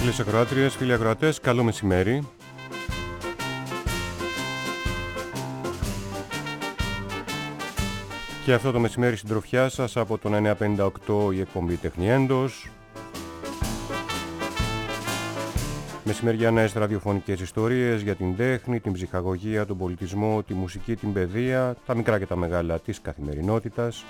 Φίλες ακροάτριες, φίλοι ακροατές, καλό μεσημέρι. Και αυτό το μεσημέρι συντροφιά σας από τον 958 η εκπομπή Τεχνιέντος. Μεσημεριανές ραδιοφωνικές ιστορίες για την τέχνη, την ψυχαγωγία, τον πολιτισμό, τη μουσική, την παιδεία, τα μικρά και τα μεγάλα της καθημερινότητας.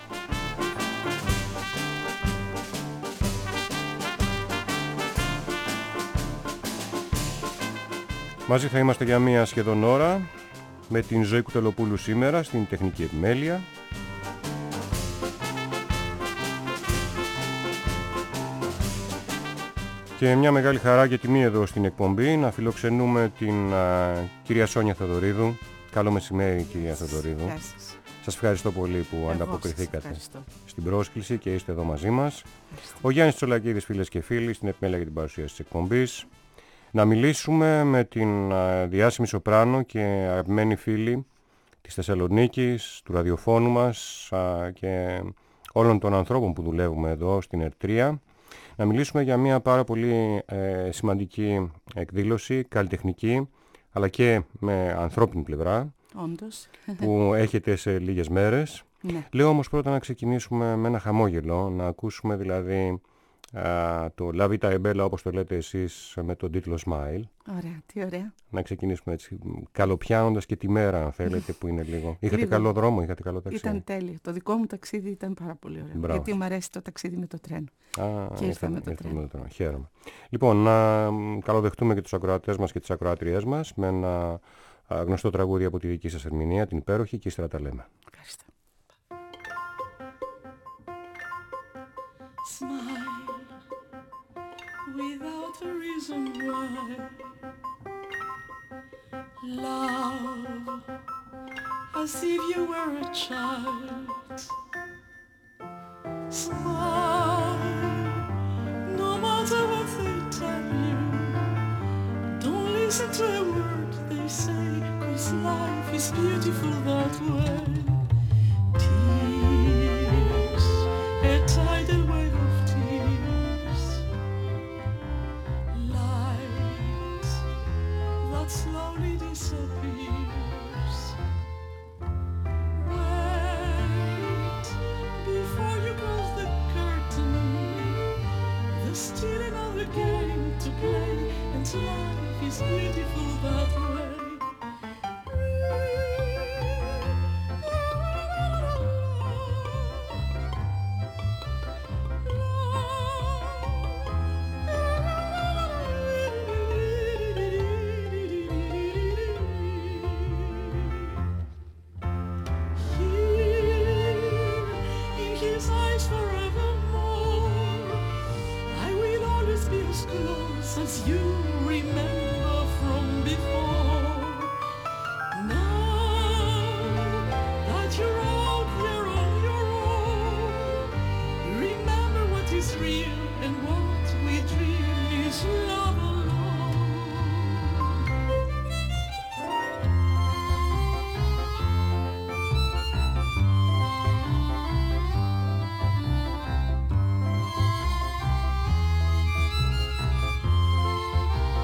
Μαζί θα είμαστε για μία σχεδόν ώρα με την Ζωή Κουτελοπούλου σήμερα στην τεχνική επιμέλεια. Και μια μεγάλη χαρά και τιμή εδώ στην εκπομπή να φιλοξενούμε την κυρία Σόνια Θεοδωρίδου. Καλό μεσημέρι, κυρία Θεοδωρίδου. Σας ευχαριστώ πολύ που ανταποκριθήκατε στην πρόσκληση και είστε εδώ μαζί μας. Ο Γιάννης Τσολακίδης, φίλες και φίλοι, στην επιμέλεια για την παρουσίαση της εκπομπής. Να μιλήσουμε με την διάσημη σοπράνο και αγαπημένη φίλη της Θεσσαλονίκης, του ραδιοφώνου μας και όλων των ανθρώπων που δουλεύουμε εδώ στην ΕΡΤΡΙΑ. Να μιλήσουμε για μια πάρα πολύ σημαντική εκδήλωση, καλλιτεχνική, αλλά και με ανθρώπινη πλευρά, όντως, που έχετε σε λίγες μέρες. Ναι. Λέω όμως πρώτα να ξεκινήσουμε με ένα χαμόγελο, να ακούσουμε δηλαδή το La Vita è Bella, όπως το λέτε εσείς, με τον τίτλο Smile. Ωραία, τι ωραία. Να ξεκινήσουμε έτσι, καλοπιάνοντας και τη μέρα, αν θέλετε, που είναι λίγο. Είχατε καλό δρόμο, είχατε καλό ταξίδι? Ήταν τέλειο. Το δικό μου ταξίδι ήταν πάρα πολύ ωραίο. Μπράβο. Γιατί μου αρέσει το ταξίδι με το τρένο. Και ήρθα με το τρένο. Χαίρομαι. Λοιπόν, να καλοδεχτούμε και τους ακροατές μας και τις ακροάτριές μας με ένα γνωστό τραγούδι από τη δική σας ερμηνεία, την υπέροχη, και ύστερα τα λέμε. Ευχαριστώ. Smile without a reason why. Love as if you were a child. Smile no matter what they tell you. Don't listen to a word they say, 'cause life is beautiful that way. Tears, a tidal wave of tears. Light that slowly disappears. Wait before you close the curtain. There's still another game to play, and life is beautiful that way. As you remember from before. Now that you're out there on your own, remember what is real and what we dream is love alone.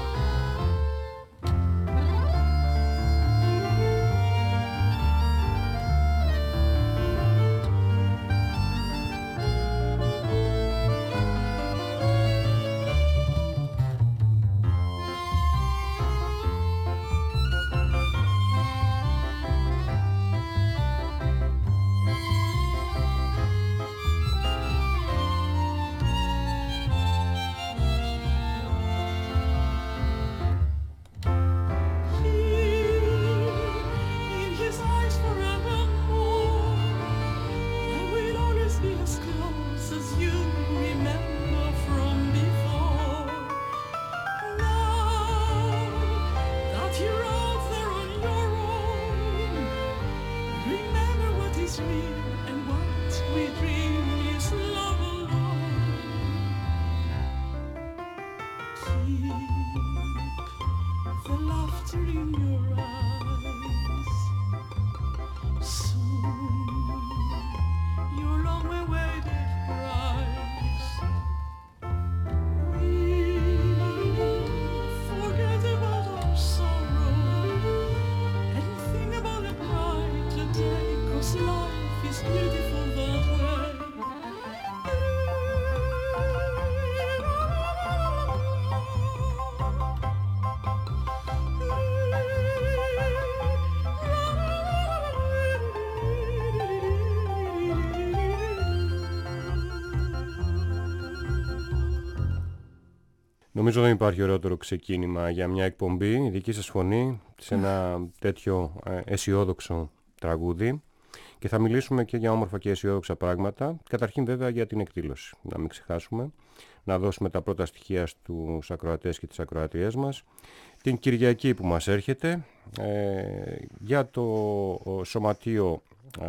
Νομίζω δεν υπάρχει ωραιότερο ξεκίνημα για μια εκπομπή, η δική σας φωνή, σε ένα τέτοιο αισιόδοξο τραγούδι. Και θα μιλήσουμε και για όμορφα και αισιόδοξα πράγματα. Καταρχήν βέβαια για την εκδήλωση. Να μην ξεχάσουμε να δώσουμε τα πρώτα στοιχεία στους ακροατές και τις ακροατριές μας. Την Κυριακή που μας έρχεται, για το σωματείο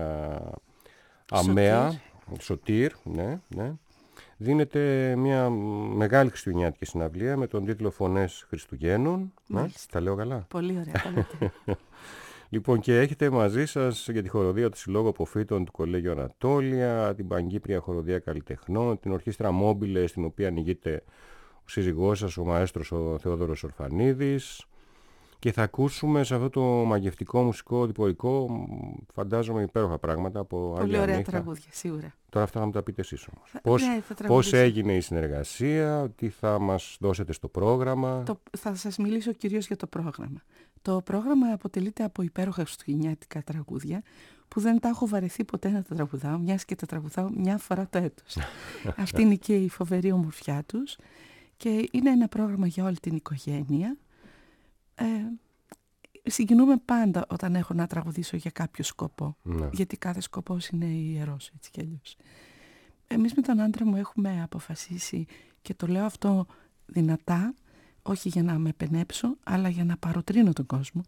ΑΜΕΑ, Σωτήρ, ναι. Δίνεται μια μεγάλη χριστουγεννιάτικη συναυλία με τον τίτλο «Φωνές Χριστουγέννων». Τα λέω καλά? Πολύ ωραία. Λοιπόν, και έχετε μαζί σας για τη χοροδία του Συλλόγου Αποφύτων του Κολέγιου Ανατόλια, την Παγκύπρια Χοροδία Καλλιτεχνών, την Ορχήστρα Μόμπιλε, στην οποία ανοιγείται ο σύζυγός σας, ο μαέστρος ο Θεόδωρος Ορφανίδης. Και θα ακούσουμε σε αυτό το μαγευτικό μουσικό διπορικό, φαντάζομαι, υπέροχα πράγματα από Άγια Πολύ ωραία νύχτα. Τραγούδια, σίγουρα. Τώρα αυτά θα μου τα πείτε εσείς όμως. Πώς έγινε η συνεργασία, τι θα μας δώσετε στο πρόγραμμα? Θα σας μιλήσω κυρίως για το πρόγραμμα. Το πρόγραμμα αποτελείται από υπέροχα χριστουγεννιάτικα τραγούδια που δεν τα έχω βαρεθεί ποτέ να τα τραγουδάω, μιας και τα τραγουδάω μια φορά το έτος. Αυτή είναι και η φοβερή ομορφιά τους και είναι ένα πρόγραμμα για όλη την οικογένεια. Συγκινούμε πάντα όταν έχω να τραγουδήσω για κάποιο σκοπό, γιατί κάθε σκοπός είναι ιερός, έτσι κι αλλιώς. Εμείς με τον άντρα μου έχουμε αποφασίσει, και το λέω αυτό δυνατά, όχι για να με πενέψω, αλλά για να παροτρύνω τον κόσμο,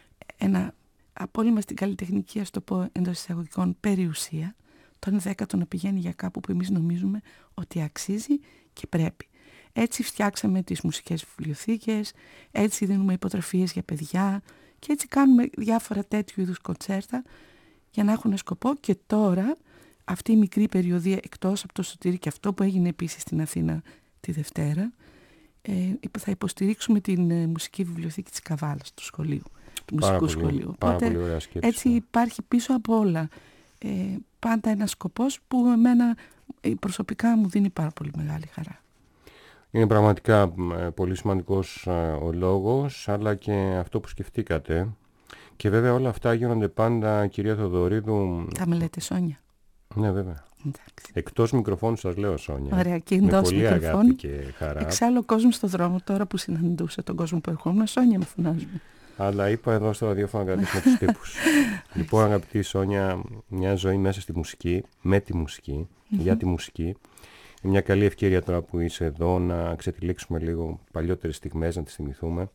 από όλη μας την καλλιτεχνική, ας το πω εντός εισαγωγικών, περιουσία, τον 10ο να πηγαίνει για κάπου που εμείς νομίζουμε ότι αξίζει και πρέπει. Έτσι φτιάξαμε τις μουσικές βιβλιοθήκες, έτσι δίνουμε υποτροφίες για παιδιά και έτσι κάνουμε διάφορα τέτοιου είδους κοντσέρτα για να έχουν σκοπό. Και τώρα αυτή η μικρή περιοδία, εκτός από το Σωτήρι και αυτό που έγινε επίσης στην Αθήνα τη Δευτέρα, θα υποστηρίξουμε την μουσική βιβλιοθήκη της Καβάλας του σχολείου, του μουσικού σχολείου. Οπότε έτσι υπάρχει πίσω από όλα πάντα ένας σκοπός που εμένα προσωπικά μου δίνει πάρα πολύ μεγάλη χαρά. Είναι πραγματικά πολύ σημαντικός ο λόγος, αλλά και αυτό που σκεφτήκατε. Και βέβαια όλα αυτά γίνονται πάντα, κυρία Θοδωρίδου... Τα με λέτε Σόνια? Ναι, βέβαια. Εντάξει. Εκτός μικροφώνου σας λέω Σόνια. Ωραία, και εντός μικροφώνου. Με πολύ αγάπη και χαρά. Εξάλλου ο κόσμος στον δρόμο, τώρα που συναντούσα τον κόσμο που ερχόμουν, Σόνια με φωνάζουν. Αλλά είπα εδώ στο ραδιόφωνο να κρατήσουμε τους τύπους. Λοιπόν, αγαπητή Σόνια, μια ζωή μέσα στη μουσική, με τη μουσική, για τη μουσική. Είναι μια καλή ευκαιρία τώρα που είσαι εδώ να ξετυλίξουμε λίγο παλιότερες στιγμές, να τις θυμηθούμε.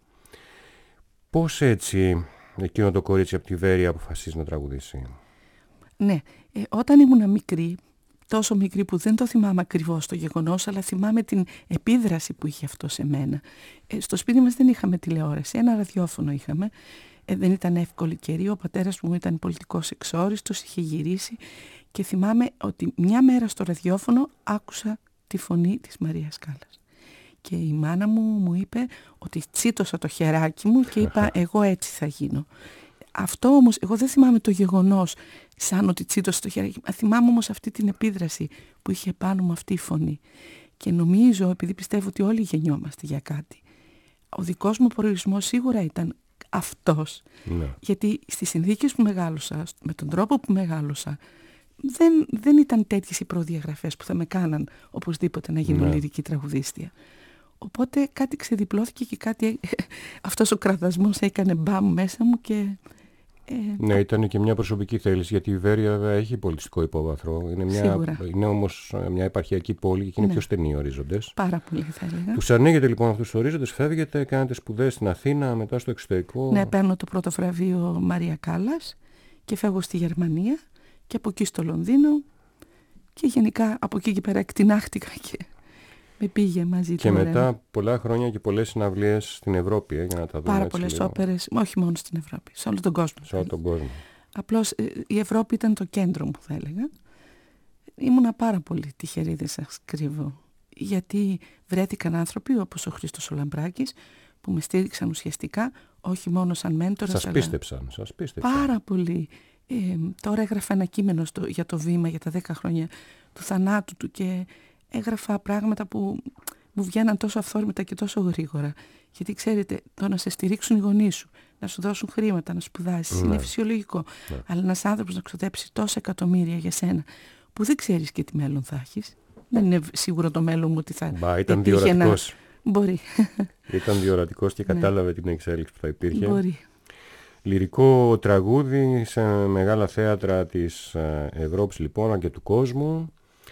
Πώς έτσι εκείνο το κορίτσι από τη Βέρεια αποφασίζει να τραγουδήσει? Ναι, όταν ήμουν μικρή, τόσο μικρή που δεν το θυμάμαι ακριβώς το γεγονός, αλλά θυμάμαι την επίδραση που είχε αυτό σε μένα. Στο σπίτι μας δεν είχαμε τηλεόραση, ένα ραδιόφωνο είχαμε. Δεν ήταν εύκολη καιρή, ο πατέρας μου ήταν πολιτικός εξόριστος, είχε γυρίσει και θυμάμαι ότι μια μέρα στο ραδιόφωνο άκουσα τη φωνή της Μαρίας Κάλλας. Και η μάνα μου είπε ότι τσίτωσα το χεράκι μου και είπα εγώ έτσι θα γίνω. Αυτό όμως, εγώ δεν θυμάμαι το γεγονός σαν ότι τσίτωσα το χεράκι μου, θυμάμαι όμως αυτή την επίδραση που είχε πάνω μου αυτή η φωνή. Και νομίζω, επειδή πιστεύω ότι όλοι γεννιόμαστε για κάτι, ο δικός μου προορισμός σίγουρα ήταν αυτός. Ναι. Γιατί στις συνθήκες που μεγάλωσα, με τον τρόπο που μεγάλωσα, δεν ήταν τέτοιες οι προδιαγραφές που θα με κάναν οπωσδήποτε να γίνω λυρική τραγουδίστρια. Οπότε κάτι ξεδιπλώθηκε και κάτι, αυτός ο κραδασμός έκανε μπαμ μέσα μου και... Ναι, ήταν και μια προσωπική θέληση, γιατί η Βέρεια έχει πολιτιστικό υπόβαθρο. Είναι όμως μια επαρχιακή πόλη και είναι πιο στενοί οι ορίζοντες. Πάρα πολύ θα έλεγα. Τους ανοίγετε λοιπόν αυτούς τους ορίζοντες, φεύγετε, κάνετε σπουδές στην Αθήνα, μετά στο εξωτερικό. Ναι, παίρνω το πρώτο βραβείο Μαρία Κάλλας και φεύγω στη Γερμανία και από εκεί στο Λονδίνο και γενικά από εκεί και πέρα εκτινάχτηκα και με πήγε μαζί. Και μετά πολλά χρόνια και πολλές συναυλίες στην Ευρώπη, για να τα δούμε. Πάρα πολλές όπερες, όχι μόνο στην Ευρώπη, σε όλο τον κόσμο. Σε όλο τον κόσμο. Απλώς η Ευρώπη ήταν το κέντρο μου, θα έλεγα. Ήμουνα πάρα πολύ τυχερή, δεν σας κρύβω. Γιατί βρέθηκαν άνθρωποι όπως ο Χρήστος ο Λαμπράκης που με στήριξαν ουσιαστικά, όχι μόνο σαν μέντορας. Σας πίστεψαν. Πάρα πολύ. Τώρα έγραφα ένα κείμενο για το βήμα για τα 10 χρόνια του θανάτου του και έγραφα πράγματα που μου βγαίναν τόσο αυθόρμητα και τόσο γρήγορα. Γιατί ξέρετε, το να σε στηρίξουν οι γονείς σου, να σου δώσουν χρήματα, να σπουδάσεις, είναι φυσιολογικό. Αλλά ένας άνθρωπος να ξοδέψει τόσα εκατομμύρια για σένα, που δεν ξέρεις και τι μέλλον θα έχεις. Δεν είναι σίγουρο το μέλλον μου ότι θα ήταν διορατικός. Μπορεί. Ήταν διορατικός και κατάλαβε την εξέλιξη που θα υπήρχε. Μπορεί. Λυρικό τραγούδι σε μεγάλα θέατρα της Ευρώπης λοιπόν, αλλά και του κόσμου.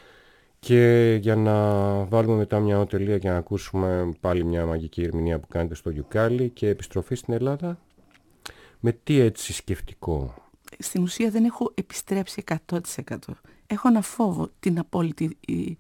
Και για να βάλουμε μετά μια τελεία και να ακούσουμε πάλι μια μαγική ερμηνεία που κάνετε στο Γιουκάλι και επιστροφή στην Ελλάδα, με τι έτσι σκεφτικό? Στην ουσία δεν έχω επιστρέψει 100%. Έχω ένα φόβο την απόλυτη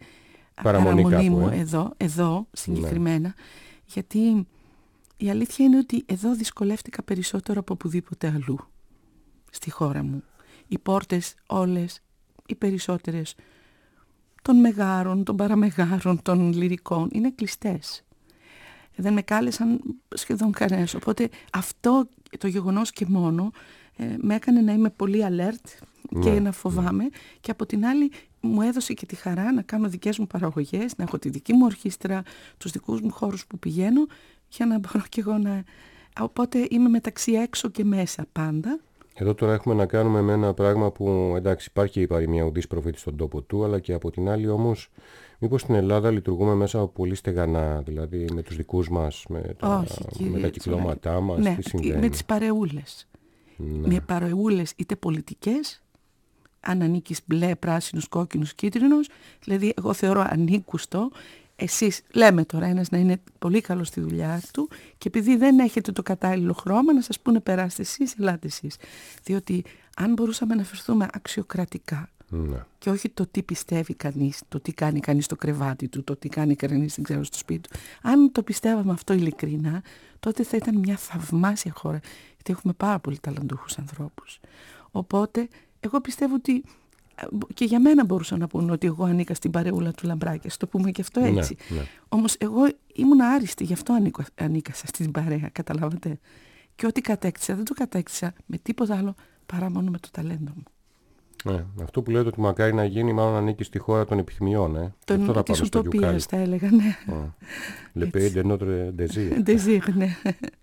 παραμονή μου εδώ συγκεκριμένα, ναι. Γιατί η αλήθεια είναι ότι εδώ δυσκολεύτηκα περισσότερο από οπουδήποτε αλλού στη χώρα μου. Οι πόρτες όλες, οι περισσότερες των μεγάρων, των παραμεγάρων, των λυρικών είναι κλειστές. Δεν με κάλεσαν σχεδόν κανένας. Οπότε αυτό το γεγονός και μόνο με έκανε να είμαι πολύ alert και να φοβάμαι. Και από την άλλη μου έδωσε και τη χαρά να κάνω δικές μου παραγωγές, να έχω τη δική μου ορχήστρα, τους δικούς μου χώρους που πηγαίνω, για να μπορώ και εγώ να... Οπότε είμαι μεταξύ έξω και μέσα πάντα. Εδώ τώρα έχουμε να κάνουμε με ένα πράγμα που, εντάξει, υπάρχει η παροιμία ουδής προφήτης στον τόπο του, αλλά και από την άλλη όμως, μήπως στην Ελλάδα λειτουργούμε μέσα από πολύ στεγανά, δηλαδή με τους δικούς μας, με τα κυκλώματά μας, ναι, τι συμβαίνει? Με τις παρεούλες. Ναι. Με παρεούλες είτε πολιτικές, αν ανήκεις μπλε, πράσινος, κόκκινος, κίτρινος, δηλαδή εγώ θεωρώ ανήκουστο, εσείς λέμε τώρα ένας να είναι πολύ καλός στη δουλειά του και επειδή δεν έχετε το κατάλληλο χρώμα να σας πούνε περάστε εσείς, ελάτε εσείς. Διότι αν μπορούσαμε να φερθούμε αξιοκρατικά και όχι το τι πιστεύει κανείς, το τι κάνει κανείς στο κρεβάτι του, το τι κάνει κανείς δεν ξέρω στο σπίτι του. Αν το πιστεύαμε αυτό ειλικρινά, τότε θα ήταν μια θαυμάσια χώρα, γιατί έχουμε πάρα πολύ ταλαντούχους ανθρώπους. Οπότε εγώ πιστεύω ότι και για μένα μπορούσαν να πούνε ότι εγώ ανήκα στην παρεούλα του Λαμπράκη, το πούμε και αυτό έτσι. Ναι. Όμως εγώ ήμουν άριστη, γι' αυτό ανήκασα στην παρέα, καταλάβατε. Και ό,τι κατέκτησα, δεν το κατέκτησα με τίποτα άλλο παρά μόνο με το ταλέντο μου. Αυτό που λέτε ότι μακάρι να γίνει, μάλλον ανήκει στη χώρα των επιθυμιών. Της ουτοπίας θα έλεγα, ναι. Le pays de notre désir. Ναι.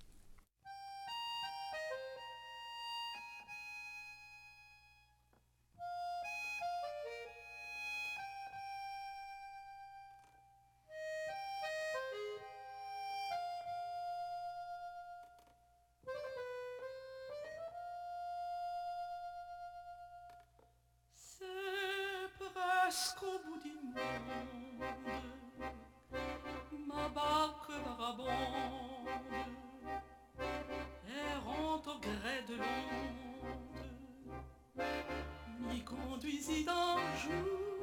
Jusqu'au bout du monde, ma barque vagabonde, errant au gré de l'onde, m'y conduisit un jour.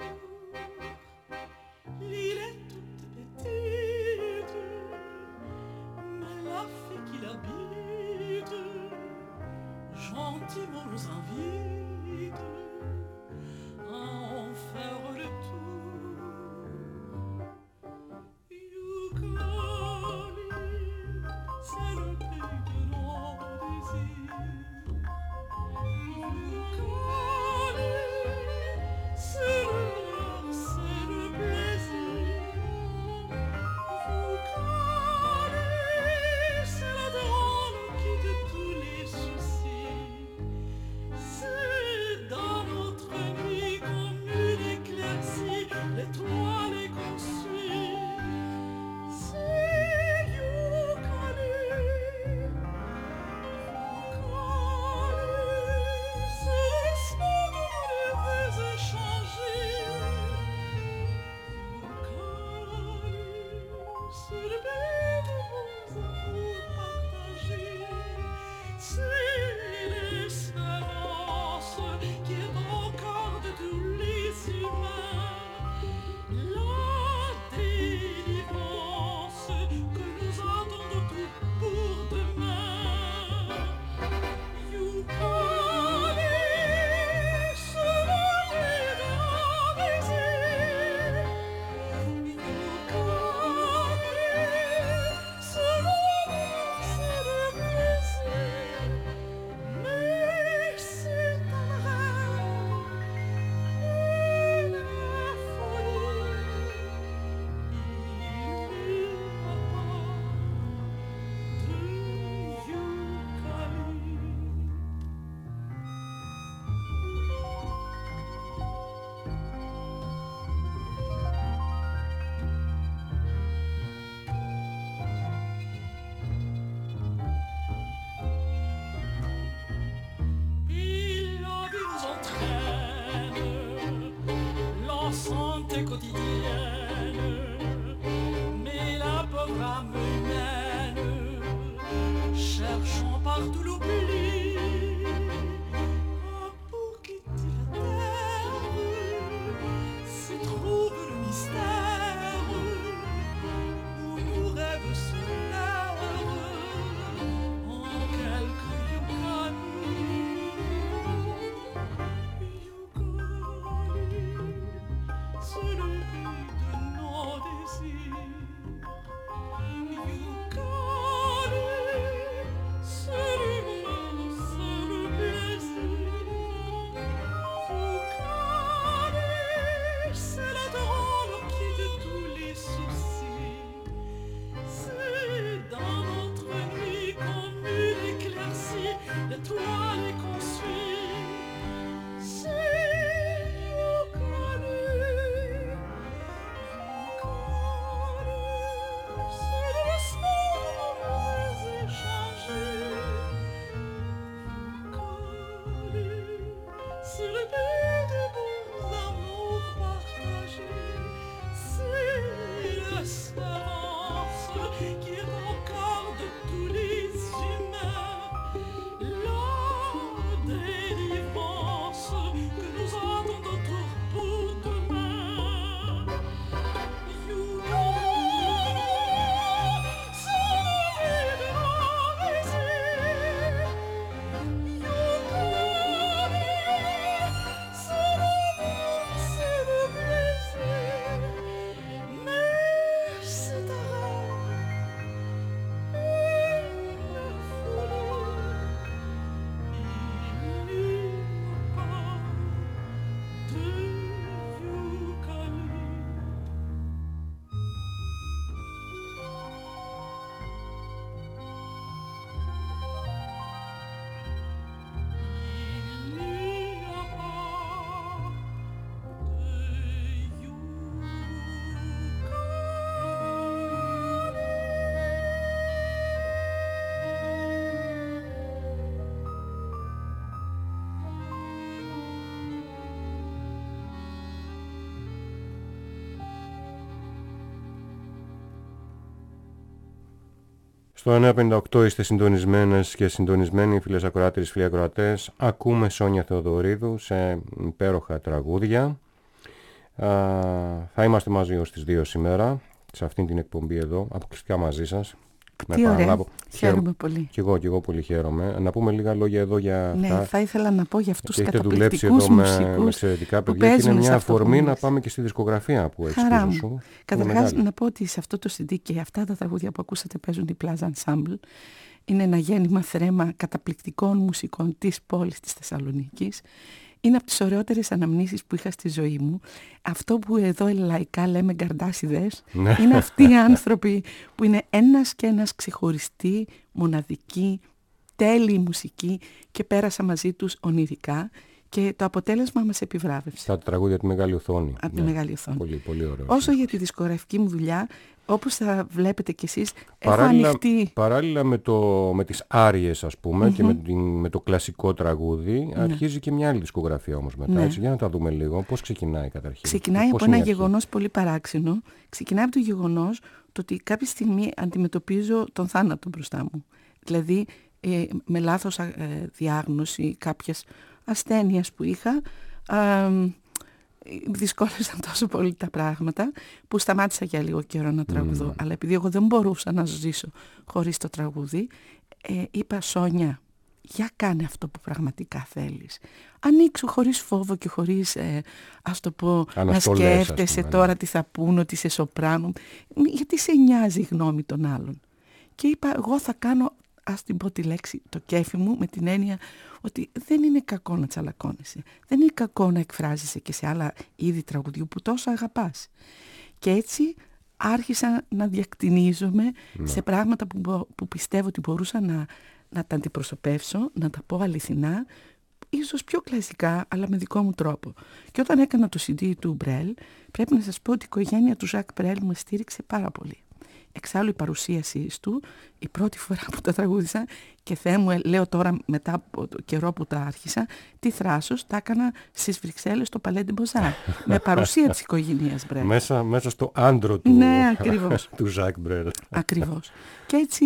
L'île est toute petite, mais la fée qui l'habite, gentiment nous invite à en faire le tour. Youkali, c'est le pays de nos désirs. Youkali, réalité quotidienne, mais la pauvre âme humaine, cherchant partout l'oubli, pour quitter la terre, se trouve le mystère où nos rêves se lèvent en quelques yukani. Celui de nos désirs, Yukari, celui le plaisir, Yukari, c'est la drôle qui de tous les soucis, c'est dans notre nuit comme une éclaircie, l'étoile est qu'on suit, c'est c'est le but des bons amours partagés, c'est l'espérance qui est au cœur de tous les humains, la délivrance que nous attendons tous pour demain. Στο 958 είστε συντονισμένες και συντονισμένοι, φίλες ακροάτριες, φίλοι ακροατές. Ακούμε Σόνια Θεοδωρίδου σε υπέροχα τραγούδια. Θα είμαστε μαζί ως τις 2 σήμερα, σε αυτήν την εκπομπή εδώ, αποκλειστικά μαζί σας. Τι ωραία, χαίρομαι πολύ. Και εγώ πολύ χαίρομαι. Να πούμε λίγα λόγια εδώ για αυτά. Ναι, θα ήθελα να πω για αυτούς τους καταπληκτικούς μουσικούς με εξαιρετικά παιδιά και είναι μια αφορμή να πάμε και στη δισκογραφία που έχεις πίσω σου. Καταρχάς να πω ότι σε αυτό το CD και αυτά τα τραγούδια που ακούσατε παίζουν η Plaza Ensemble. Είναι ένα γέννημα θρέμα καταπληκτικών μουσικών της πόλης της Θεσσαλονίκης. Είναι από τις ωραιότερες αναμνήσεις που είχα στη ζωή μου. Αυτό που εδώ λαϊκά λέμε γκαρντάσιδες, είναι αυτοί οι άνθρωποι που είναι ένας και ένας ξεχωριστοί, μοναδικοί, τέλειοι μουσικοί και πέρασα μαζί τους ονειρικά και το αποτέλεσμα μας επιβράβευσε. Τα τραγούδια από τη μεγάλη οθόνη. Από τη μεγάλη οθόνη. Πολύ, πολύ ωραίο. Όσο για τη δισκογραφική μου δουλειά, όπως θα βλέπετε κι εσείς, έχω ανοιχτεί. Παράλληλα με τις άριες, ας πούμε, και με το κλασικό τραγούδι, αρχίζει και μια άλλη δισκογραφία όμως μετά. Έτσι, για να τα δούμε λίγο. Πώς ξεκινάει καταρχήν? Ξεκινάει από ένα γεγονός πολύ παράξενο. Ξεκινάει από το γεγονός το ότι κάποια στιγμή αντιμετωπίζω τον θάνατο μπροστά μου. Δηλαδή, με λάθος διάγνωση κάποιας ασθένειας που είχα, δυσκόλεψαν τόσο πολύ τα πράγματα που σταμάτησα για λίγο καιρό να τραγουδώ. Αλλά επειδή εγώ δεν μπορούσα να ζήσω χωρίς το τραγούδι, είπα Σόνια, για κάνε αυτό που πραγματικά θέλεις. Ανοίξου χωρίς φόβο και χωρίς, ας το πω, να σκέφτεσαι τώρα τι θα πούν, ότι είσαι σοπράνο. Γιατί σε νοιάζει η γνώμη των άλλων. Και είπα, εγώ θα κάνω, ας την πω τη λέξη, το κέφι μου, με την έννοια ότι δεν είναι κακό να τσαλακώνεσαι. Δεν είναι κακό να εκφράζεσαι και σε άλλα είδη τραγουδιού που τόσο αγαπάς. Και έτσι άρχισα να διακτηνίζομαι σε πράγματα που πιστεύω ότι μπορούσα να τα αντιπροσωπεύσω, να τα πω αληθινά, ίσως πιο κλασικά, αλλά με δικό μου τρόπο. Και όταν έκανα το CD του Μπρέλ, πρέπει να σας πω ότι η οικογένεια του Ζακ Μπρέλ με στήριξε πάρα πολύ. Εξάλλου η παρουσίασή του, η πρώτη φορά που τα τραγούδισα, και Θεέ μου, λέω τώρα μετά από το καιρό που τα άρχισα, τι θράσος, τα έκανα στις Βρυξέλλες στο Παλais de Beaux-Arts, με παρουσία της οικογένειας Μπρέλ. Μέσα στο άντρο του, ναι, ακριβώς. του Ζακ Μπρέλ. Ακριβώς. Και έτσι,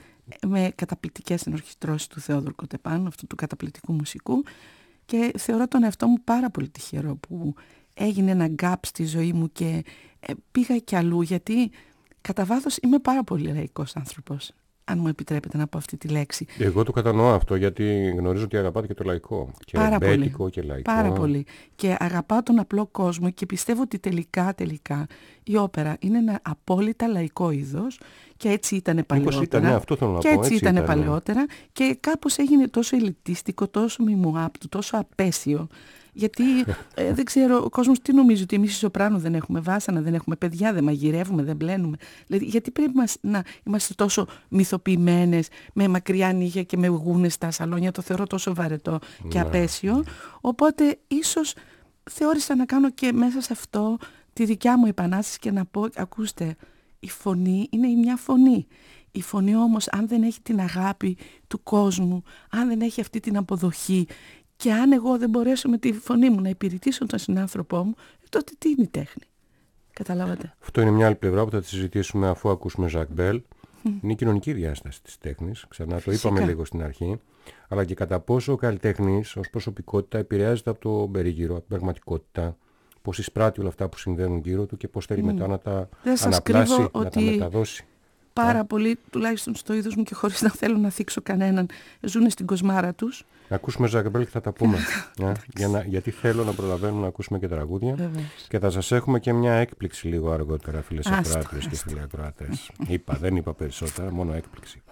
με καταπληκτικές ενορχιστρώσεις του Θεόδωρου Κοτεπάνου, αυτού του καταπληκτικού μουσικού, και θεωρώ τον εαυτό μου πάρα πολύ τυχερό που έγινε ένα gap στη ζωή μου και πήγα κι αλλού, γιατί κατά βάθος είμαι πάρα πολύ λαϊκός άνθρωπος, αν μου επιτρέπετε να πω αυτή τη λέξη. Εγώ το κατανοώ αυτό, γιατί γνωρίζω ότι αγαπάτε και το λαϊκό. Και ρεμπέτικο και λαϊκό. Πάρα πολύ. Και αγαπάω τον απλό κόσμο και πιστεύω ότι τελικά η όπερα είναι ένα απόλυτα λαϊκό είδος, και έτσι ήταν παλαιότερα. Ήταν, αυτό θέλω να και πω, έτσι ήταν παλαιότερα, και κάπως έγινε τόσο ελιτίστικο, τόσο μιμουάπτου, τόσο απέσιο. Γιατί δεν ξέρω, ο κόσμος τι νομίζει, ότι εμείς οι σοπράνο δεν έχουμε βάσανα, δεν έχουμε παιδιά, δεν μαγειρεύουμε, δεν μπλένουμε. Δηλαδή, γιατί πρέπει να είμαστε τόσο μυθοποιημένες, με μακριά νύχια και με γούνες στα σαλόνια, το θεωρώ τόσο βαρετό και απέσιο. Οπότε ίσως θεώρησα να κάνω και μέσα σε αυτό τη δικιά μου επανάσταση και να πω, ακούστε, η φωνή είναι η μια φωνή. Η φωνή όμως, αν δεν έχει την αγάπη του κόσμου, αν δεν έχει αυτή την αποδοχή, και αν εγώ δεν μπορέσω με τη φωνή μου να υπηρετήσω τον συνάνθρωπό μου, τότε τι είναι η τέχνη? Καταλάβατε. Αυτό είναι μια άλλη πλευρά που θα τη συζητήσουμε αφού ακούσουμε Ζακ Μπέλ. Είναι η κοινωνική διάσταση της τέχνης. Ξανά το είπαμε λίγο στην αρχή. Αλλά και κατά πόσο ο καλλιτέχνης ως προσωπικότητα επηρεάζεται από το περίγυρο, από την πραγματικότητα. Πώς εισπράττει όλα αυτά που συμβαίνουν γύρω του και πώς θέλει μετά να τα αναπλάσει, να τα μεταδώσει. Πάρα πολύ, τουλάχιστον στο είδος μου και χωρίς να θέλω να θίξω κανέναν, ζουνε στην κοσμάρα τους. Να ακούσουμε Ζακ Μπέλ και θα τα πούμε. Γιατί θέλω να προλαβαίνουμε να ακούσουμε και τραγούδια. Και θα σας έχουμε και μια έκπληξη λίγο αργότερα, φίλες ακροάτριες και φίλοι ακροάτες. Δεν είπα περισσότερα, μόνο έκπληξη.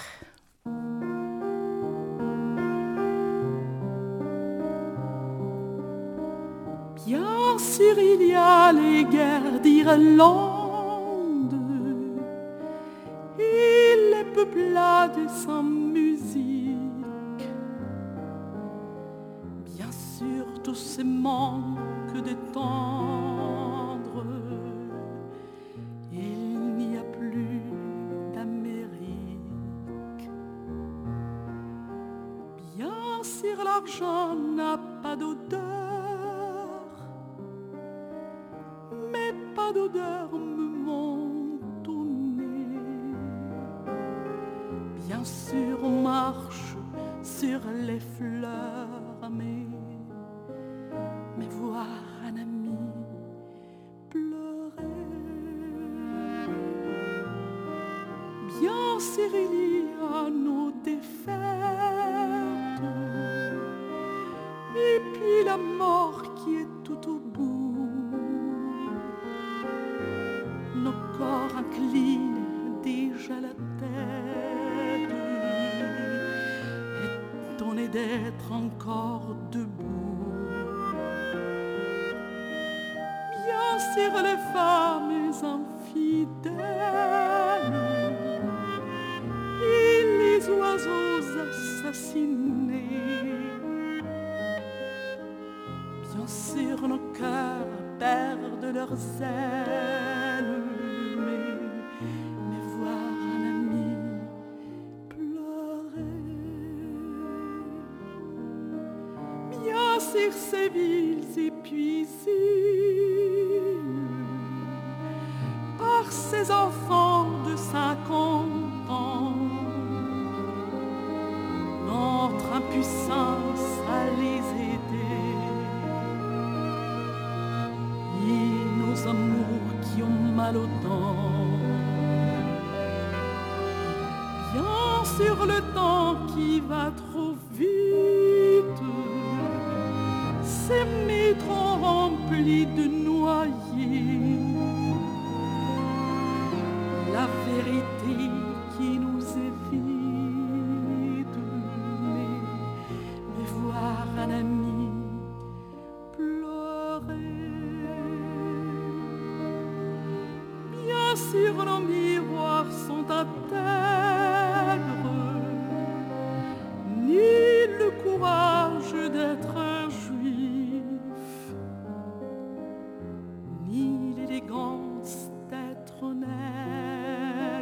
Bien sûr, il y a les guerres d'Irlande et les peuplades sans musique. Bien sûr, tous ces manques de tendre, il n'y a plus d'Amérique. Bien sûr, l'argent n'a pas d'odeur, mais pas d'odeur me monte au nez. Bien sûr, on marche sur les fleurs, mais voir un ami pleurer. Bien sûr, il y a nos défaites, et puis la mort qui est tout au bout. Nos corps inclinent déjà la tête, étonnés d'être encore debout. Bien sûr, les femmes infidèles et les oiseaux assassinés. Bien sûr, nos cœurs perdent leurs ailes, mais voir un ami pleurer. Bien sûr, ces villes épuisées par ces enfants de 50 ans, notre impuissance à les aider, et nos amours qui ont mal aux dents. Bien sûr, le temps qui va trop vite, ces métros remplis de noyés, la vérité qui nous évite, mais voir un ami pleurer. Bien sûr, nos miroirs sont à terre, ni le courage d'être un juif, ni l'élégance d'être honnête.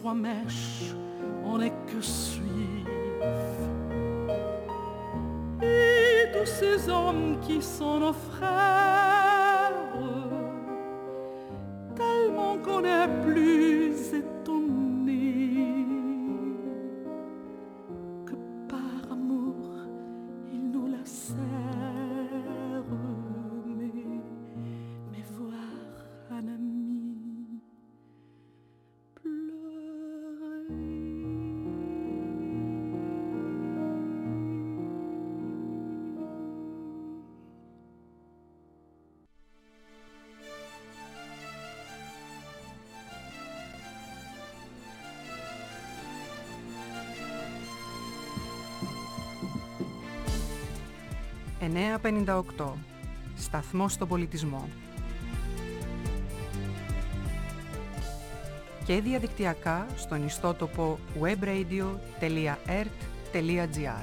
trois mèches, on n'est que suif. Et tous ces hommes qui sont nos frères, tellement qu'on est plus étonné que par amour ils nous la serrent. Mais voir un ami pleurer. «958. Σταθμός στον πολιτισμό». Και διαδικτυακά στον ιστότοπο webradio.ert.gr.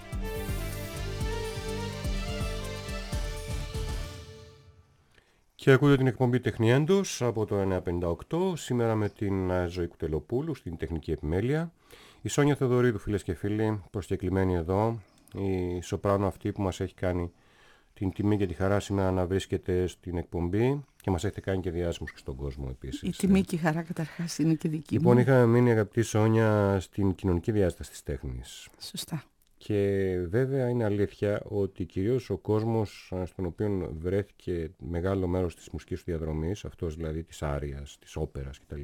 Και ακούτε την εκπομπή Τεχνιέντος από το 958, σήμερα με την Ζωή Κουτελοπούλου στην τεχνική επιμέλεια. Η Σόνια Θεοδωρίδου, φίλες και φίλοι, προσκεκλημένη εδώ, η σοπράνο αυτή που μας έχει κάνει την τιμή και τη χαρά σήμερα να βρίσκεται στην εκπομπή και μας έχετε κάνει και διάσημους και στον κόσμο επίσης. Η τιμή και η χαρά καταρχάς είναι και δική μου. Λοιπόν, είχαμε μείνει, αγαπητή Σόνια, στην κοινωνική διάσταση της τέχνης. Σωστά. Και βέβαια είναι αλήθεια ότι κυρίως ο κόσμος στον οποίο βρέθηκε μεγάλο μέρος της μουσικής του διαδρομής, αυτός δηλαδή της άριας, της όπερας κτλ.,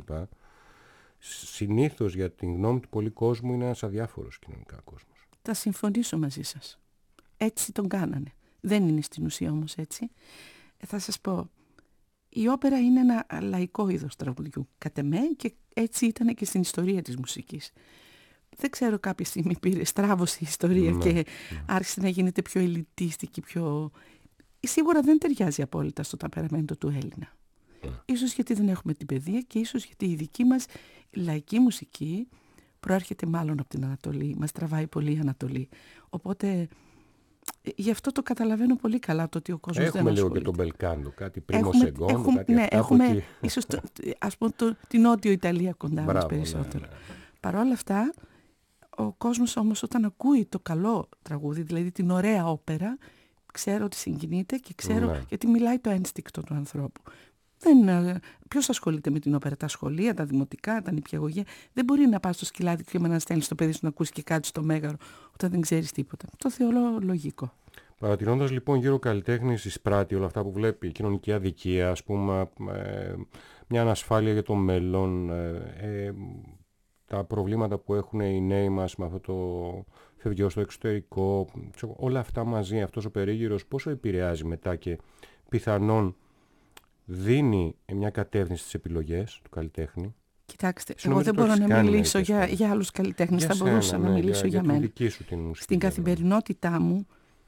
συνήθως για την γνώμη του πολλοί κόσμου είναι ένας αδιάφορος κοινωνικά κόσμος. Θα συμφωνήσω μαζί σας. Έτσι τον κάνανε. Δεν είναι στην ουσία όμως έτσι. Θα σας πω, η όπερα είναι ένα λαϊκό είδος τραγουδιού, κατ' εμέ, και έτσι ήταν και στην ιστορία της μουσικής. Δεν ξέρω, κάποια στιγμή πήρε στράβωση η ιστορία και άρχισε να γίνεται πιο ελιτίστικη, πιο... Σίγουρα δεν ταιριάζει απόλυτα στο ταπεραμέντο του Έλληνα. Ίσως γιατί δεν έχουμε την παιδεία και ίσως γιατί η δική μας λαϊκή μουσική προέρχεται μάλλον από την Ανατολή. Μας τραβάει πολύ η Ανατολή. Οπότε γι' αυτό το καταλαβαίνω πολύ καλά το ότι ο κόσμος δεν ασχολείται. Έχουμε λίγο και τον Μπελκάντο, κάτι Πρίμο Σεγκόντο, κάτι ναι, αυτά. Έχουμε ίσως ας πούμε την Νότιο Ιταλία κοντά μας περισσότερο. Ναι. Παρ' όλα αυτά, ο κόσμος όμως όταν ακούει το καλό τραγούδι, δηλαδή την ωραία όπερα, ξέρω ότι συγκινείται και ξέρω γιατί μιλάει το ένστικτο του ανθρώπου. Ποιος ασχολείται με την όπερα? Τα σχολεία, τα δημοτικά, τα νηπιαγωγεία. Δεν μπορεί να πας στο σκυλάδι και να στέλνεις το παιδί σου να ακούσει και κάτι στο μέγαρο όταν δεν ξέρεις τίποτα. Το θεωρώ λογικό. Παρατηρώντας λοιπόν γύρω καλλιτέχνης εισπράττει όλα αυτά που βλέπει, η κοινωνική αδικία, ας πούμε, μια ανασφάλεια για το μέλλον, τα προβλήματα που έχουν οι νέοι μας με αυτό το φευγείο στο εξωτερικό, όλα αυτά μαζί, αυτός ο περίγυρος πόσο επηρεάζει μετά και πιθανόν δίνει μια κατεύθυνση στις επιλογές του καλλιτέχνη. Κοιτάξτε, εγώ δεν μπορώ να μιλήσω για άλλους καλλιτέχνες, θα μπορούσα να μιλήσω για μένα. Στην καθημερινότητά μου,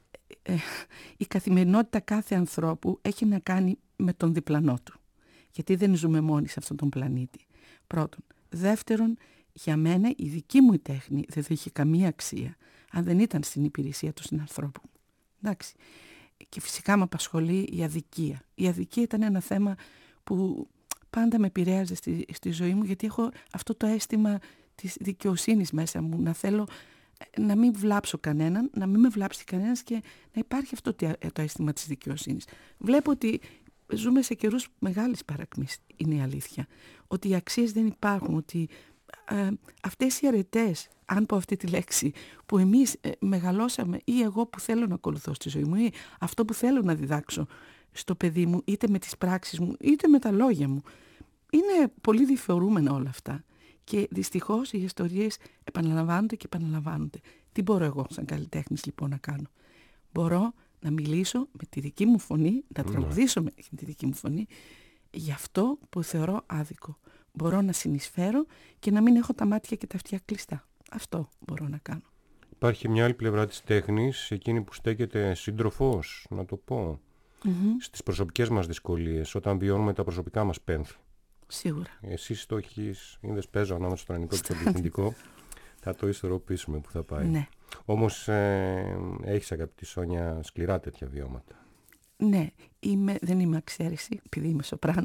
η καθημερινότητα κάθε ανθρώπου έχει να κάνει με τον διπλανό του. Γιατί δεν ζούμε μόνοι σε αυτόν τον πλανήτη. Πρώτον. Δεύτερον, για μένα η δική μου η τέχνη δεν θα είχε καμία αξία αν δεν ήταν στην υπηρεσία του συνανθρώπου. Εντάξει. Και φυσικά με απασχολεί η αδικία. Η αδικία ήταν ένα θέμα που πάντα με επηρέαζε στη ζωή μου, γιατί έχω αυτό το αίσθημα της δικαιοσύνης μέσα μου, να θέλω να μην βλάψω κανέναν, να μην με βλάψει κανένας και να υπάρχει αυτό το αίσθημα της δικαιοσύνης. Βλέπω ότι ζούμε σε καιρούς μεγάλης παρακμής, είναι η αλήθεια. Ότι οι αξίες δεν υπάρχουν, ότι αυτές οι αρετές, αν πω αυτή τη λέξη, που εμείς μεγαλώσαμε ή εγώ που θέλω να ακολουθώ στη ζωή μου ή αυτό που θέλω να διδάξω στο παιδί μου, είτε με τις πράξεις μου είτε με τα λόγια μου, είναι πολύ διφορούμενα όλα αυτά. Και δυστυχώς οι ιστορίες επαναλαμβάνονται και επαναλαμβάνονται. Τι μπορώ εγώ σαν καλλιτέχνης λοιπόν να κάνω? Μπορώ να μιλήσω με τη δική μου φωνή, να τραγουδήσω με τη δική μου φωνή για αυτό που θεωρώ άδικο. Μπορώ να συνεισφέρω και να μην έχω τα μάτια και τα αυτιά κλειστά. Αυτό μπορώ να κάνω. Υπάρχει μια άλλη πλευρά της τέχνης, εκείνη που στέκεται σύντροφος, να το πω, στις προσωπικές μας δυσκολίες, όταν βιώνουμε τα προσωπικά μας πένθη. Σίγουρα. Εσείς το έχεις, είδες, παίζω ανάμεσα στο ανικό και στο διευθυντικό, θα το ισορροπήσουμε που θα πάει. Ναι. Όμως έχεις, αγαπητή Σόνια, σκληρά τέτοια βιώματα. Ναι, δεν είμαι εξαίρεση, επειδή είμαι σοπράνο.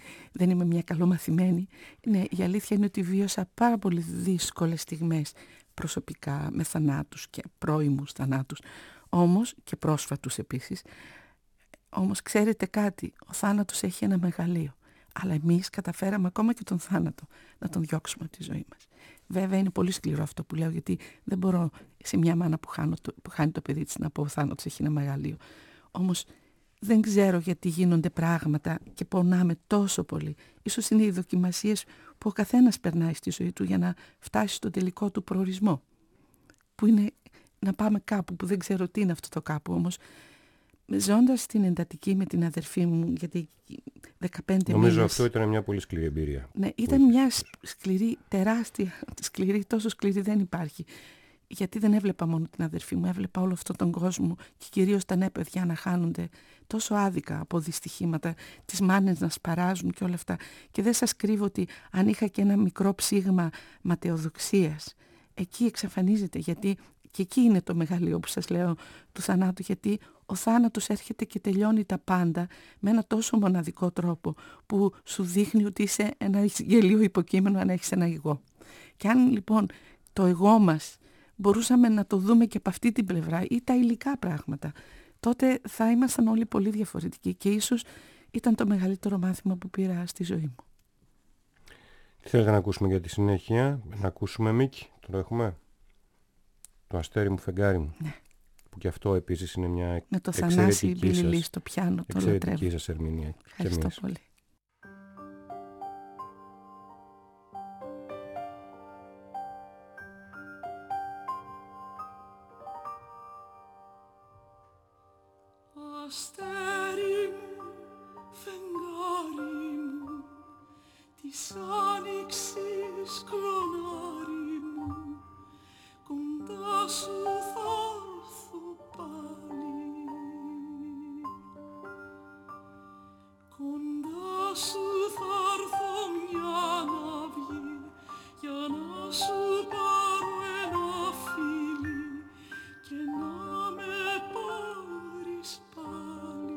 δεν είμαι μια καλομαθημένη. Ναι, η αλήθεια είναι ότι βίωσα πάρα πολύ δύσκολες στιγμές προσωπικά, με θανάτους και πρώιμους θανάτους, όμως και πρόσφατους επίσης. Όμως ξέρετε κάτι, ο θάνατος έχει ένα μεγαλείο. Αλλά εμείς καταφέραμε ακόμα και τον θάνατο να τον διώξουμε από τη ζωή μας. Βέβαια είναι πολύ σκληρό αυτό που λέω, γιατί δεν μπορώ σε μια μάνα που χάνει το παιδί της να πω ο θάνατος έχει ένα μεγαλείο. Όμως δεν ξέρω γιατί γίνονται πράγματα και πονάμε τόσο πολύ. Ίσως είναι οι δοκιμασίες που ο καθένας περνάει στη ζωή του για να φτάσει στον τελικό του προορισμό. Που είναι να πάμε κάπου που δεν ξέρω τι είναι αυτό το κάπου, όμως ζώντας στην εντατική με την αδερφή μου, γιατί 15 Νομίζω μήνες... αυτό ήταν μια πολύ σκληρή εμπειρία. Ναι, ήταν μια σκληρή, τεράστια σκληρή, τόσο σκληρή δεν υπάρχει. Γιατί δεν έβλεπα μόνο την αδερφή μου, έβλεπα όλο αυτόν τον κόσμο και κυρίως τα νέα παιδιά να χάνονται τόσο άδικα από δυστυχήματα, τις μάνες να σπαράζουν και όλα αυτά. Και δεν σας κρύβω ότι αν είχα και ένα μικρό ψήγμα ματαιοδοξίας, εκεί εξαφανίζεται, γιατί και εκεί είναι το μεγαλείο που σας λέω του θανάτου, γιατί ο θάνατος έρχεται και τελειώνει τα πάντα με ένα τόσο μοναδικό τρόπο που σου δείχνει ότι είσαι ένα γελίο υποκείμενο αν έχεις ένα εγώ. Και αν λοιπόν το εγώ μας μπορούσαμε να το δούμε και από αυτή την πλευρά ή τα υλικά πράγματα, τότε θα ήμασταν όλοι πολύ διαφορετικοί και ίσως ήταν το μεγαλύτερο μάθημα που πήρα στη ζωή μου. Τι θέλετε να ακούσουμε για τη συνέχεια? Να ακούσουμε Μίκη, το έχουμε? Το αστέρι μου, φεγγάρι μου. Ναι. Που και αυτό επίσης είναι μια με το Θανάση Μπιλιλή στο πιάνο, το λατρεύω. Εξαιρετική σας ερμηνεία. Ευχαριστώ πολύ. Αστέρι μου, φεγγάρι μου, της άνοιξης κλονάρι μου, κοντά σου θα έρθω πάλι, κοντά σου θα έρθω μια να βγει, για να σου πάρω ένα φίλι και να με πάρεις πάλι.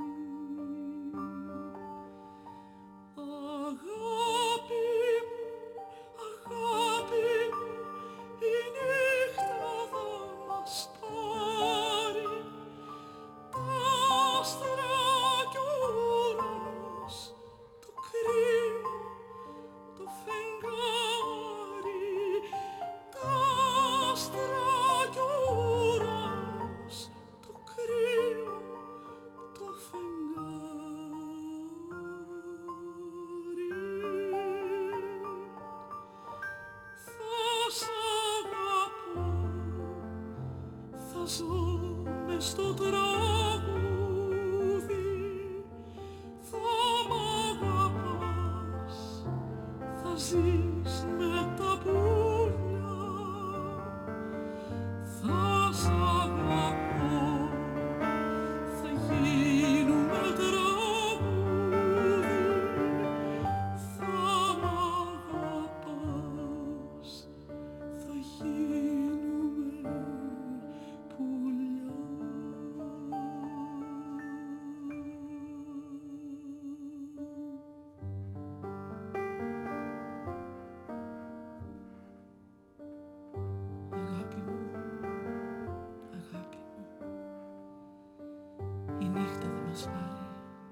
Αγάπη μου, αγάπη μου, η νύχτα θα μας πάρει, τα άστρα κι ο ουρανός, το κρύο, το φεγγάρι, τα άστρα κι ο ουρανός, το κρύο, το φεγγάρι. Θα σ' αγαπώ, θα ζω μες στο τραγούδι, θα μ' αγαπάς, θα ζεις με τα πουλιά, θα σ' αγαπώ, θα γίνουμε τραγούδι, θα μ' αγαπάς, θα γίνουμε πουλιά. Αγάπη μου, αγάπη μου, η νύχτα θα μας πάρει,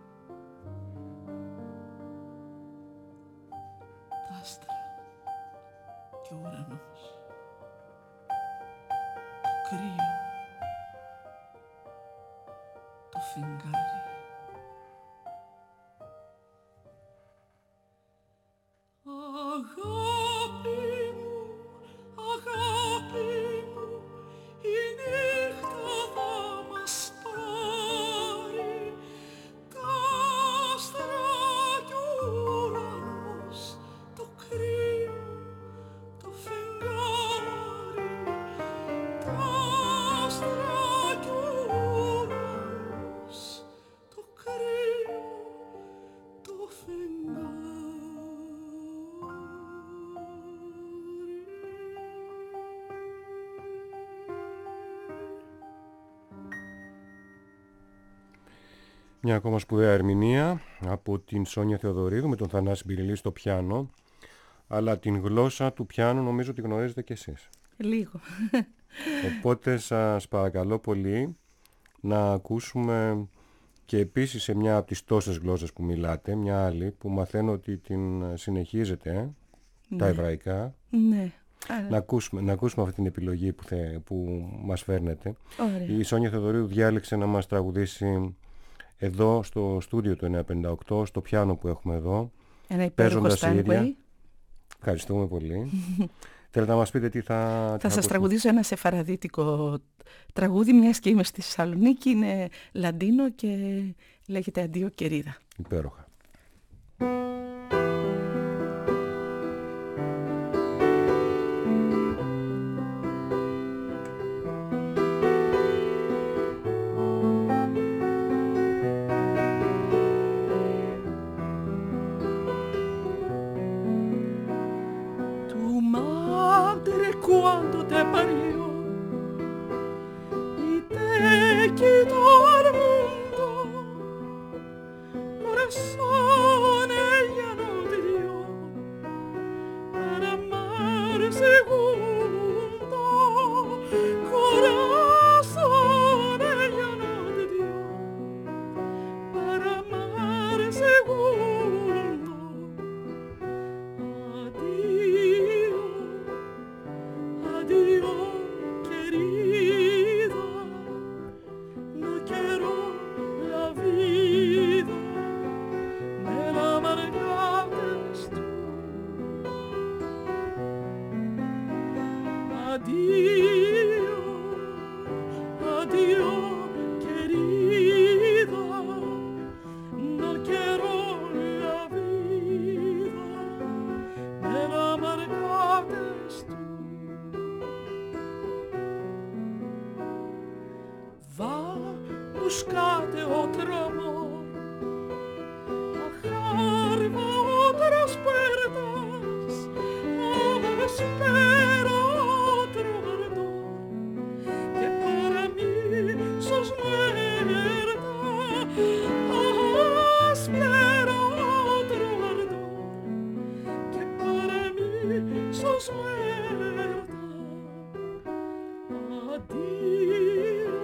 τα άστρα και ο ουρανός, το κρύο, το φεγγάρι. Αγάπη μου, αγάπη μου, η νύχτα θα μας πάρει, τα άστρα κι ο ουρανός, το κρύο, το φεγγάρι, τα άστρα κι ο ουρανός, Μια ακόμα σπουδαία ερμηνεία από την Σόνια Θεοδωρίδου με τον Θανάση Μπυριλή στο πιάνο, αλλά την γλώσσα του πιάνου νομίζω ότι γνωρίζετε κι εσείς. Λίγο. Οπότε σας παρακαλώ πολύ να ακούσουμε και επίσης σε μια από τις τόσες γλώσσες που μιλάτε, μια άλλη που μαθαίνω ότι την συνεχίζετε, τα εβραϊκά. Ναι. Να ακούσουμε αυτή την επιλογή που μας φέρνετε. Ωραία. Η Σόνια Θεοδωρίδου διάλεξε να μας τραγουδήσει εδώ στο στούντιο του 958, στο πιάνο που έχουμε εδώ. Ένα υπέροχο Steinway. Ευχαριστούμε πολύ. Θέλετε να μας πείτε τι θα σας τραγουδήσω ένα σεφαραδίτικο τραγούδι, μιας και είμαι στη Θεσσαλονίκη, είναι λαντίνο και λέγεται «Αντίο Κερίδα». Υπέροχα. Cuando te parió y te quitó el mundo, corazón ella no te dio para amar segundo, corazón ella no te dio para amar segundo. Adiós, querida, no quiero la vida, me la amargaste tú. Adiós, adiós, querida, no quiero la vida, me la amargaste tú. Va, buscate otro amor, ajarba otras puertas, espera otro ardor, que para mí sos muerta. Espera otro ardor, que para mí sos muerta. Adiós.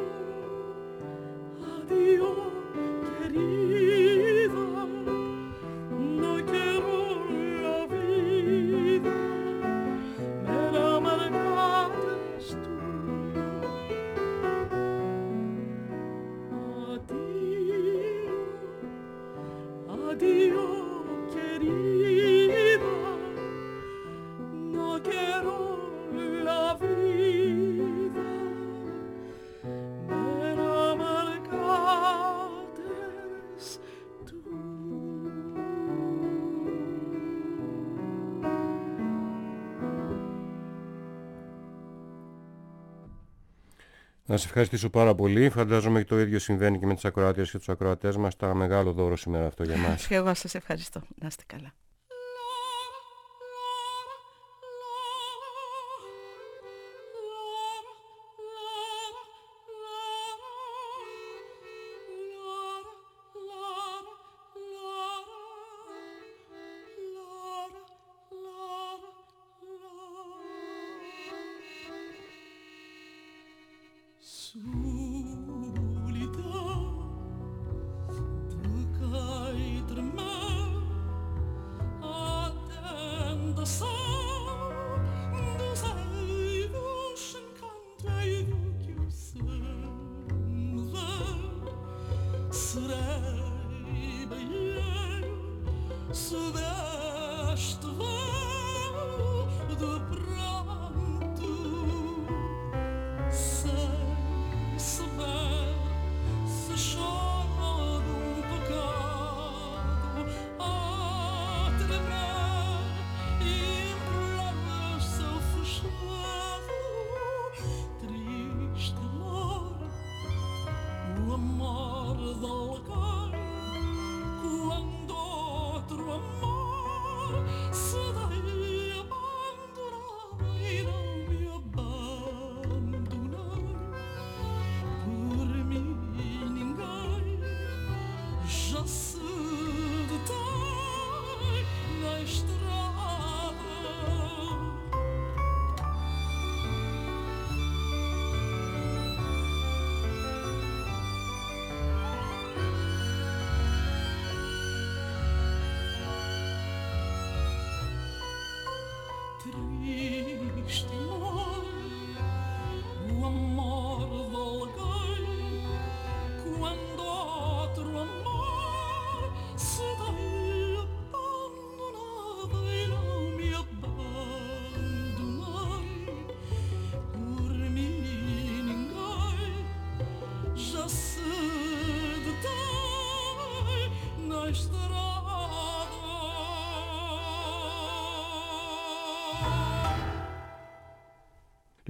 Adiós, querida, no quiero la vida, me la amargaste tú. Adiós, adiós, querida, no quiero la vida. Να σε ευχαριστήσω πάρα πολύ. Φαντάζομαι ότι το ίδιο συμβαίνει και με τις ακροάτριες και τους ακροατές μας. Τα μεγάλο δώρο σήμερα αυτό για μας. Και εγώ σας ευχαριστώ. Να είστε καλά.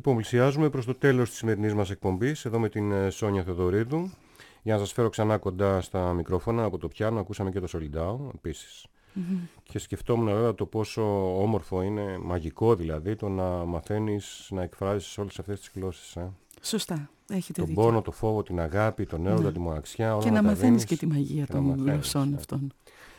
Λοιπόν, πλησιάζουμε προς το τέλος της σημερινής μας εκπομπής, εδώ με την Σόνια Θεοδωρίδου. Για να σας φέρω ξανά κοντά στα μικρόφωνα από το πιάνο, ακούσαμε και το Soldao επίσης. Και σκεφτόμουν βέβαια το πόσο όμορφο είναι, μαγικό δηλαδή, το να μαθαίνεις να εκφράζεις όλες αυτές τις γλώσσες. Σωστά, έχετε τον δίκιο. πόνο, το φόβο, την αγάπη, τον έρωτα, τη μοναξιά. Όλα και να μαθαίνεις και τη μαγεία των γλωσσών αυτών.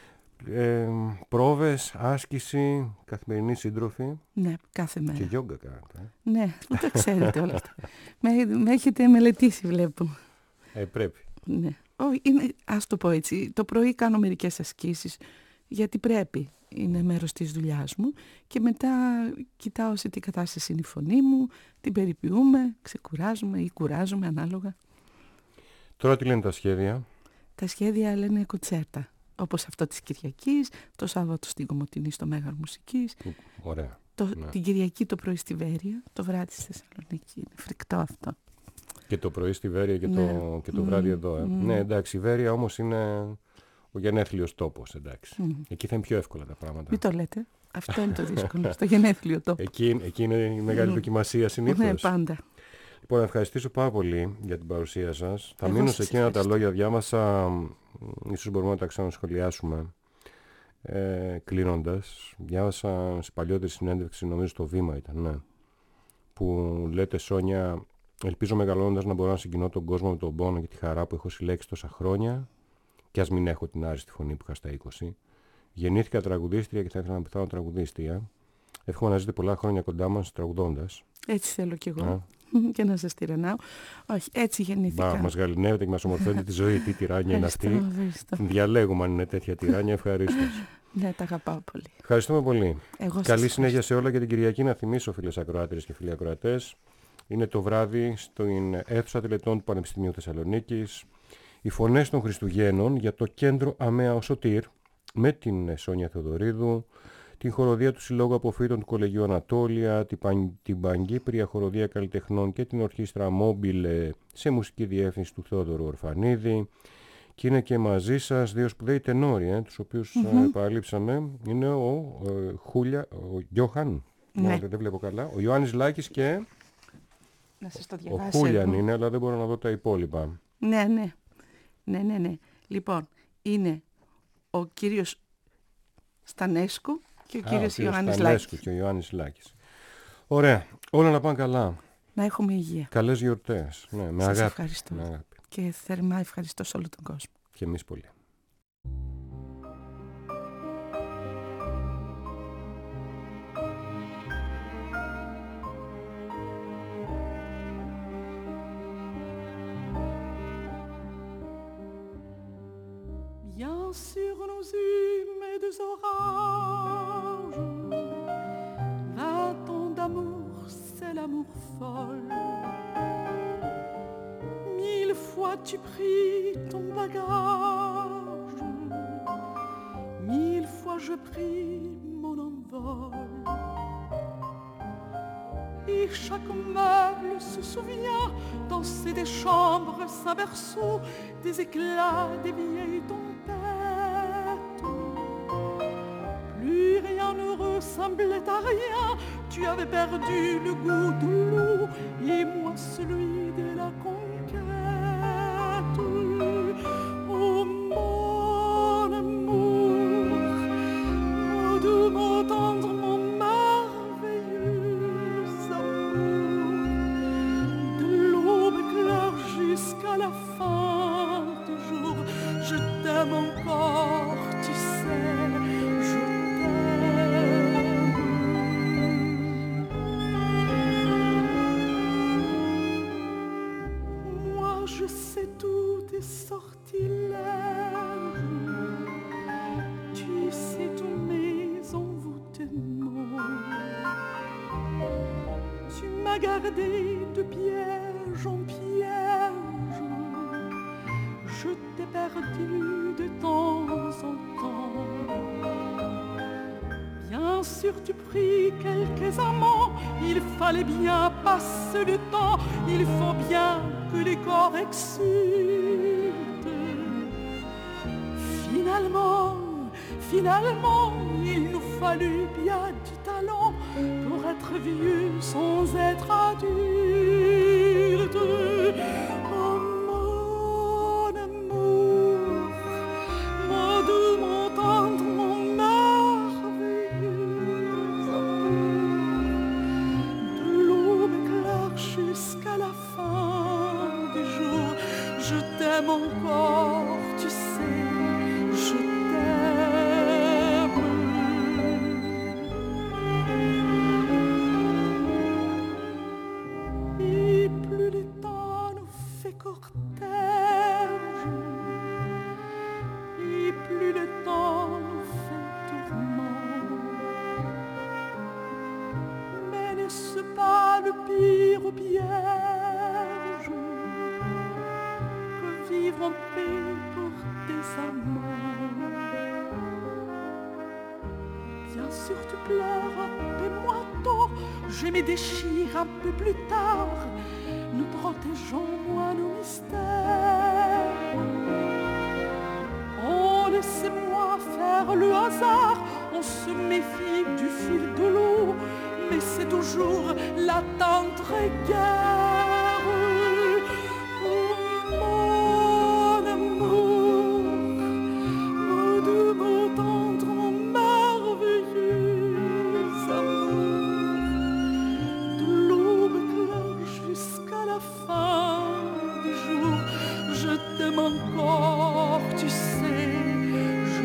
Πρόβες, άσκηση, καθημερινή σύντροφη. Ναι, κάθε μέρα. Και γιόγκα κάνετε. Ναι, δεν τα ξέρετε όλα αυτά. με έχετε μελετήσει, βλέπω. Πρέπει. Ναι. Ας το πω έτσι, το πρωί κάνω μερικές ασκήσεις, γιατί πρέπει, είναι μέρος της δουλειάς μου, και μετά κοιτάω σε τι κατάσταση είναι η φωνή μου, την περιποιούμε, ξεκουράζουμε ή κουράζουμε ανάλογα. Τώρα τι λένε τα σχέδια? Τα σχέδια λένε κοντσέρτα, όπως αυτό της Κυριακής, το Σάββατο στην Κομοτηνή στο Μέγαρο Μουσικής. Ωραία. Την Κυριακή το πρωί στη Βέρεια, το βράδυ στη Θεσσαλονίκη. Είναι φρικτό αυτό. Και το πρωί στη Βέρεια και το βράδυ εδώ. Ναι, εντάξει, η Βέρεια όμως είναι ο γενέθλιος τόπος, εντάξει. Εκεί θα είναι πιο εύκολα τα πράγματα. Μην το λέτε. Αυτό είναι το δύσκολο, στο γενέθλιο τόπο. Εκεί είναι η μεγάλη δοκιμασία συνήθως. Ναι, πάντα. Λοιπόν, ευχαριστήσω πάρα πολύ για την παρουσία σας. Θα μείνω σε εκείνα τα λόγια, διάβασα, ίσως μπορούμε να τα ξανασχολιάσουμε. Κλείνοντας, διάβασα σε παλιότερη συνέντευξη, νομίζω στο Βήμα ήταν, ναι, που λέτε, Σόνια, ελπίζω μεγαλώνοντας να μπορώ να συγκινώ τον κόσμο με τον πόνο και τη χαρά που έχω συλλέξει τόσα χρόνια, και ας μην έχω την άριστη φωνή που είχα στα 20. Γεννήθηκα τραγουδίστρια και θα ήθελα να πεθάνω τραγουδίστρια. Εύχομαι να ζείτε πολλά χρόνια κοντά μας τραγουδώντας. Έτσι θέλω κι εγώ. Και να σας τυραννάω. Όχι, έτσι γεννήθηκα. Μας γαληνεύετε και μας ομορφαίνετε τη ζωή. Τι τυράννια είναι αυτή. Διαλέγουμε αν είναι τέτοια τυράννια. Ευχαρίστως. Ναι, τα αγαπάω πολύ. Ευχαριστούμε πολύ. Καλή συνέχεια σε όλα, και την Κυριακή να θυμίσω, φίλες ακροάτριες και φίλοι ακροατές. Είναι το βράδυ στην αίθουσα τελετών του Πανεπιστημίου Θεσσαλονίκης. Οι φωνές των Χριστουγέννων για το κέντρο ΑΜΕΑ ο Σωτήρ, με την Σόνια Θεοδωρίδου, την χοροδία του Συλλόγου Αποφύτων του Κολεγίου Ανατόλια, την Παγκύπρια Χοροδία Καλλιτεχνών και την Ορχήστρα Μόμπιλε σε μουσική διεύθυνση του Θεόδωρου Ορφανίδη. Και είναι και μαζί σας δύο σπουδαίοι τενόροι, τους οποίους παραλείψαμε. Είναι ο Γιώχαν, δεν βλέπω καλά, ο Ιωάννης Λάκης και να σας το ο διαβάσω. Χούλιαν είναι, αλλά δεν μπορώ να δω τα υπόλοιπα. Ναι. Λοιπόν, είναι ο κύριος Στανέσκου και ο κύριος Ιωάννης Λάκης. Και ο Ιωάννης Λάκης. Ωραία. Όλα να πάνε καλά. Να έχουμε υγεία. Καλές γιορτές. Ναι, με σας αγάπη. Ευχαριστώ. Με αγάπη. Και θερμά ευχαριστώ σε όλο τον κόσμο. Και εμείς πολύ. Bien sûr nous eûmes des orages, 20 ans d'amour, c'est l'amour folle. 1000 fois tu pris ton bagage, 1000 fois je pris mon envol. Et chaque meuble se souvient danser des chambres sans berceau, des éclats des vieilles tempêtes. Plus rien ne ressemblait à rien, tu avais perdu le goût de l'eau et moi celui de la conquête. Oh mon amour, mon doux, mon tendre, mon merveilleux amour, de l'aube claire jusqu'à la fin du jour, je t'aime encore, tu sais, je t'aime. Moi je sais tous tes sortilèges, tu sais tous mes envoûtements. Tu m'as gardé de piège en piège, je t'ai perdu de temps en temps. Bien sûr tu pris quelques amants, il fallait bien passer le temps, il faut bien que les corps exultent. Finalement, il nous fallut bien du talent pour être vieux sans être adulte. Oh mon amour, mon doux, mon tendre, mon merveilleux amour, de l'aube claire jusqu'à la fin du jour, je t'aime encore, tu sais, je t'aime. Et plus le temps nous fait cortège, et plus le temps nous fait tourment. Mais n'est-ce pas le pire piège que vivre en paix pour des amants? Bien sûr tu pleures, appelle-moi tôt, je me déchire un peu plus tard, nous protégeons moins nos mystères. Oh, laissez-moi faire le hasard, on se méfie du fil de l'eau, mais c'est toujours la tendre guerre. Oh, mon amour, mon doux, mon tendre, mon merveilleux amour, de l'aube claire jusqu'à la fin du jour, je t'aime encore, tu sais, je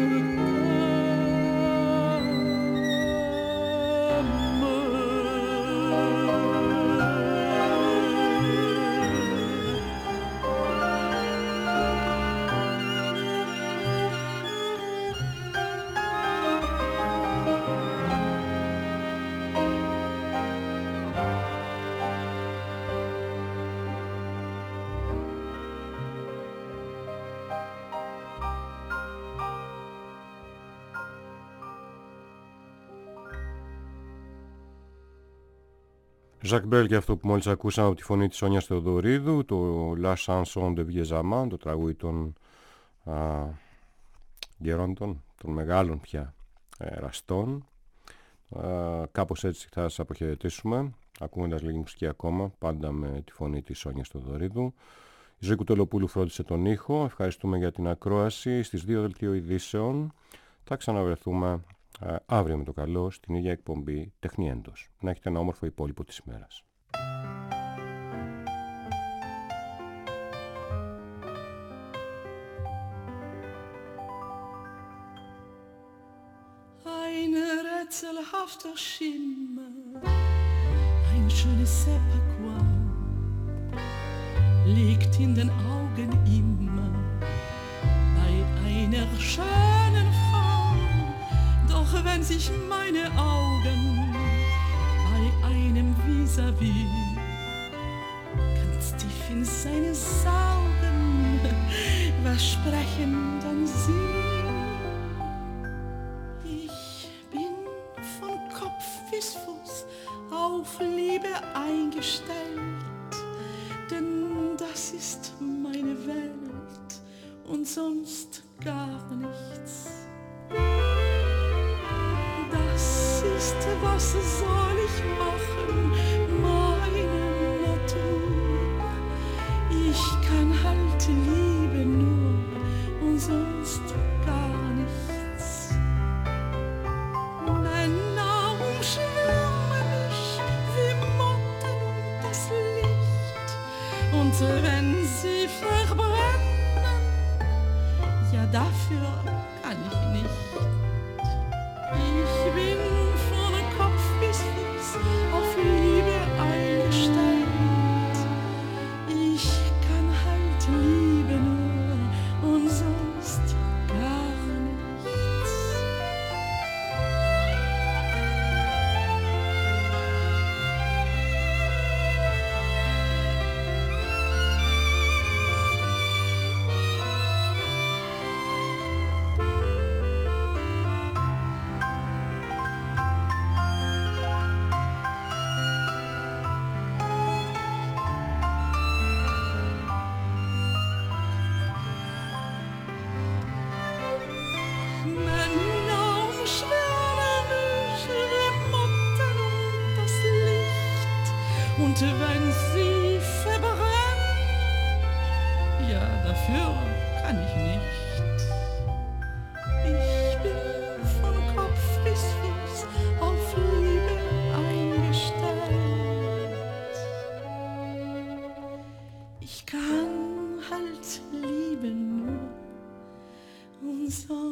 Ζακ Μπέλ και αυτό που μόλις ακούσαμε από τη φωνή της Σόνιας Θεοδωρίδου, το La Chanson de Vieux Amants, το τραγούδι των γερόντων, των μεγάλων πια εραστών. Κάπως έτσι θα σας αποχαιρετήσουμε, ακούγοντας λίγη μουσική ακόμα, πάντα με τη φωνή της Σόνιας Θεοδωρίδου. Η Ζωή Κουτελοπούλου φρόντισε τον ήχο, ευχαριστούμε για την ακρόαση. Στις 2 δελτίο ειδήσεων θα ξαναβρεθούμε αύριο με το καλό στην ίδια εκπομπή Τεχνιέντος. Να έχετε ένα όμορφο υπόλοιπο της ημέρας. Ein rätselhafter Schimmer, ein je ne sais pas quoi, liegt in den Augen immer bei einer schönen Frau. Doch wenn sich meine Augen bei einem Vis-à-vis ganz tief in seine saugen, was sprechen dann sie? Ich bin von Kopf bis Fuß auf Liebe eingestellt, denn das ist meine Welt und sonst gar nichts. Was soll ich machen, meine Natur? Ich kann halt lieben nur und sonst gar nichts. Männer umschwimmen mich wie Motten und das Licht, und wenn sie verbrennen, ja dafür kann ich nicht. Ich bin auf Liebe eingestellt. Ich kann halt lieben nur und sonst gar nichts. sun.